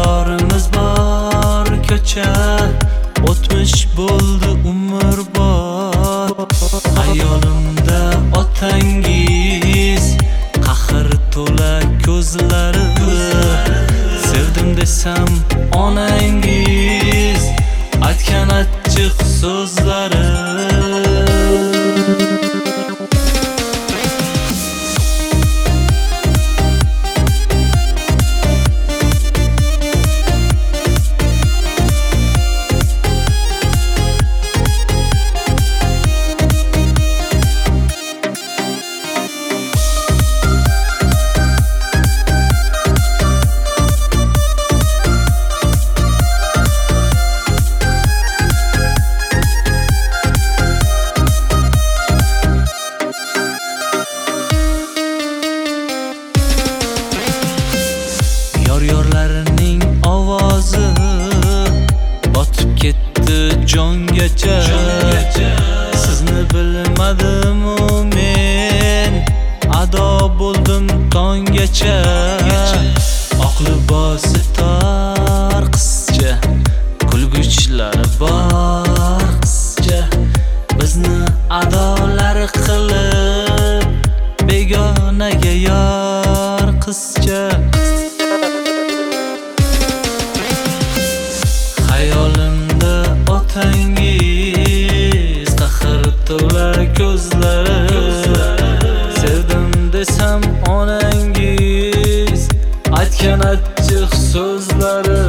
yorimiz bor ko'cha, o'tmish bo'ldi umrbod. Hayolimda otangiz, qahr to'la ko'zlari, sevdim desam onangiz, aytgan achchiq so'zlari. Yorlarining ovozi botib ketdi jongacha. Sizni bilmadim-u men, ado bo'ldim tonggacha. Oq libosi tor qizcha, kulguchlari bor qizcha, bizni adolar qilib begonaga yor qizcha. Hayolimda otangiz, qahr to'la ko'zlari, sevdim desam onangiz, aytgan achchiq so'zlari.